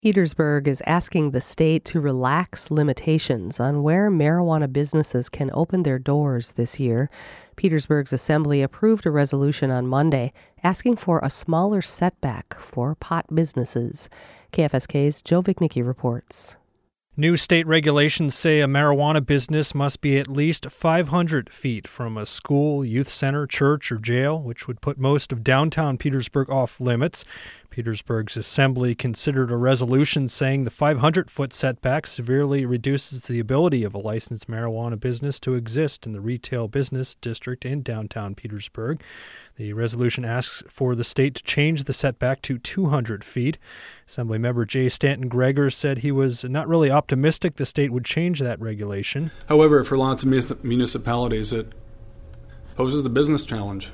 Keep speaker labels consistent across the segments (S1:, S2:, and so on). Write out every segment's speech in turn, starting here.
S1: Petersburg is asking the state to relax limitations on where marijuana businesses can open their doors this year. Petersburg's assembly approved a resolution on Monday asking for a smaller setback for pot businesses. KFSK's Joe Vicnicki reports.
S2: New state regulations say a marijuana business must be at least 500 feet from a school, youth center, church, or jail, which would put most of downtown Petersburg off limits. Petersburg's assembly considered a resolution saying the 500-foot setback severely reduces the ability of a licensed marijuana business to exist in the retail business district in downtown Petersburg. The resolution asks for the state to change the setback to 200 feet. Assemblymember Jay Stanton Greger said he was not really optimistic the state would change that regulation.
S3: However, for lots of municipalities, it poses the business challenge.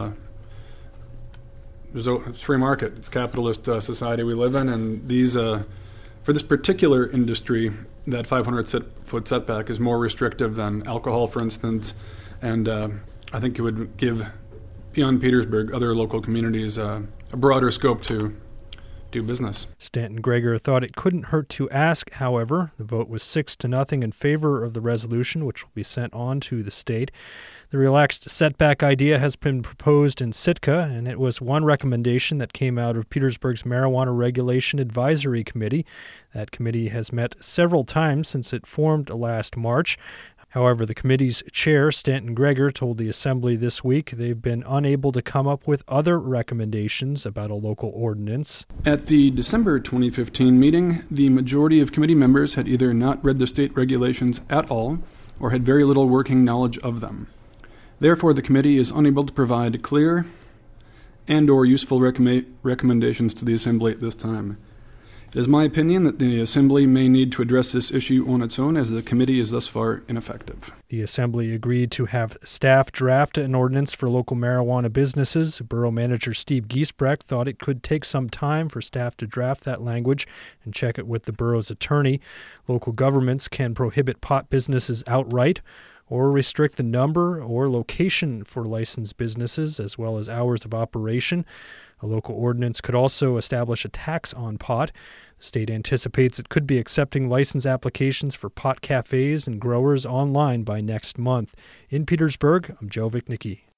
S3: It's free market. It's a capitalist society we live in, and these, for this particular industry, that 500-foot setback is more restrictive than alcohol, for instance, and I think it would give, beyond Petersburg, other local communities a broader scope to do business.
S2: Stanton Greger thought it couldn't hurt to ask. However, the vote was 6-0 in favor of the resolution, which will be sent on to the state. The relaxed setback idea has been proposed in Sitka, and it was one recommendation that came out of Petersburg's Marijuana Regulation Advisory Committee. That committee has met several times since it formed last March. However, the committee's chair, Stanton Greger, told the assembly this week they've been unable to come up with other recommendations about a local ordinance.
S3: At the December 2015 meeting, the majority of committee members had either not read the state regulations at all or had very little working knowledge of them. Therefore, the committee is unable to provide clear and or useful recommendations to the assembly at this time. It is my opinion that the Assembly may need to address this issue on its own, as the committee is thus far ineffective.
S2: The Assembly agreed to have staff draft an ordinance for local marijuana businesses. Borough Manager Steve Giesbrecht thought it could take some time for staff to draft that language and check it with the borough's attorney. Local governments can prohibit pot businesses outright or restrict the number or location for licensed businesses, as well as hours of operation. A local ordinance could also establish a tax on pot. The state anticipates it could be accepting license applications for pot cafes and growers online by next month. In Petersburg, I'm Joe Vicnicki.